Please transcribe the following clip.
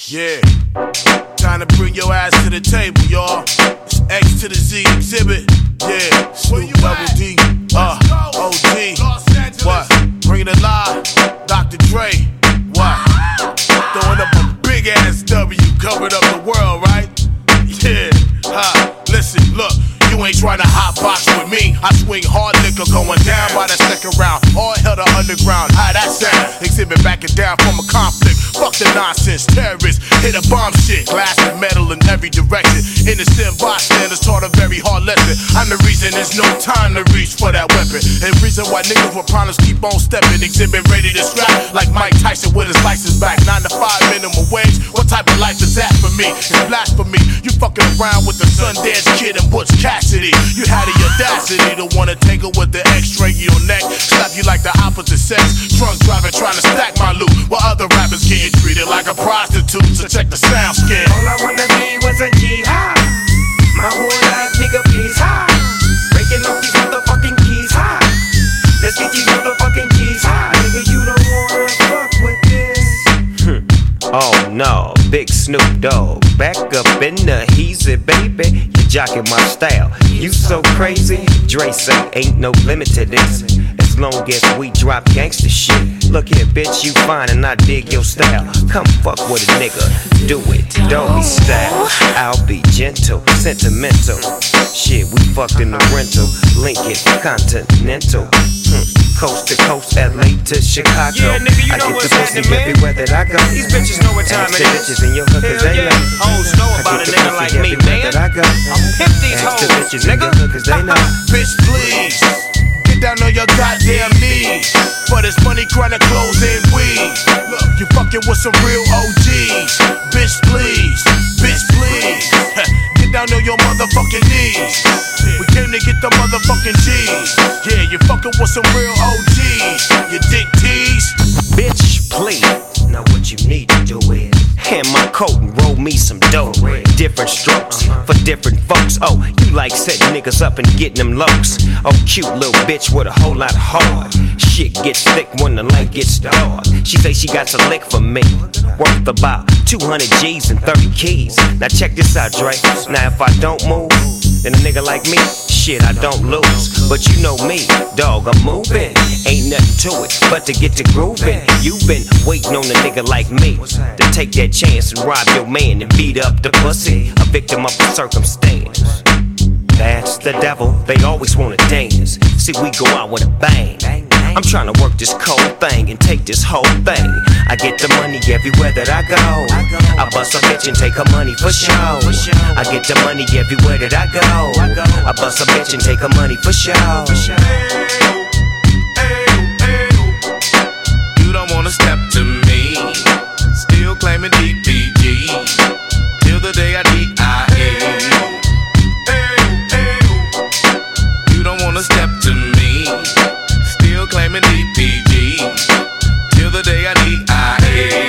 Yeah, time to bring your ass to the table, y'all. It's X to the Z exhibit. Yeah, Snoop Double D, OG. What? Bringing it live, Dr. Dre. What? Throwing up a big ass W, covered up the world, right? Yeah, listen, look. You ain't trying to hotbox with me. I swing hard liquor going down by the second round. All hell to underground. How that sound? Exhibit backing down from a conflict. Fuck the nonsense. Terrorists hit a bomb shit. Glass and metal in every direction. Innocent bystanders taught a very hard lesson. I'm the reason there's no time to reach for that weapon. And reason why niggas with problems keep on stepping. Exhibit ready to scrap like Mike Tyson with his license back. 9 to 5 minimum wage. What type of life is that for me? It's blasphemy. You fucking around with the Sundance Kid and Butch Cassidy. You had the audacity to wanna tangle with the X-ray your neck, slap you like the opposite sex. Drunk driving, trying to stack my loot, while other rappers getting treated like a prostitute. So check the sound skin. All I wanna be was a G-high. My whole life, nigga, please high. Breaking off these motherfucking keys high. Let's get these motherfucking keys high. Nigga, you don't wanna fuck with this. Oh no, Big Snoop Dogg, back up in the heezy, baby. You jocking my style, you so crazy. Dre say ain't no limit to this, as long as we drop gangsta shit. Look here, bitch, you fine and I dig your style. Come fuck with a nigga, do it, doggy style. I'll be gentle, sentimental. Shit, we fucked in the rental, Lincoln Continental. Coast to coast, LA to Chicago. Yeah, nigga, you I know get what's the pussy happening, man. everywhere that I go. These bitches know what time Ask it the is. bitches in your hood, cause Hell they yeah. know. Hoes know I about get a the nigga pussy like me, everywhere man. that I go. I'm pimp these Ask the hoes, bitches in your nigga. hood, cause they know. Bitch, please get down on your goddamn knees for this money, chronic clothes and weed. Look, you fucking with some real OGs. Bitch, please, bitch, please. Get down on your motherfucking knees. We came to get the motherfucking G's. Yeah, you fucking with some real OGs. You dick tease. Bitch, please. Now what you need to do is hand my coat and roll me some dough. Different strokes for different folks. Oh, you like setting niggas up and getting them lows. Oh, cute little bitch with a whole lot of heart. Shit gets thick when the light gets dark. She say she got a lick for me, worth about 200 G's and 30 keys. Now check this out, Dre. Now if I don't move, then a nigga like me, shit, I don't lose. But you know me, dog, I'm moving. Ain't nothing to it but to get to grooving. You been waiting on a nigga like me to take that chance and rob your man and beat up the pussy, a victim of the circumstance. That's the devil, they always wanna dance. See, we go out with a bang. I'm tryna work this cold thing and take this whole thing. I get the money everywhere that I go. I bust a bitch and take her money for show. I get the money everywhere that I go. I bust a bitch and take her money for show. You don't wanna step to me, still claiming DPG, till the day I DIA. You don't wanna step to me, still claiming DPG, till the day I DIA.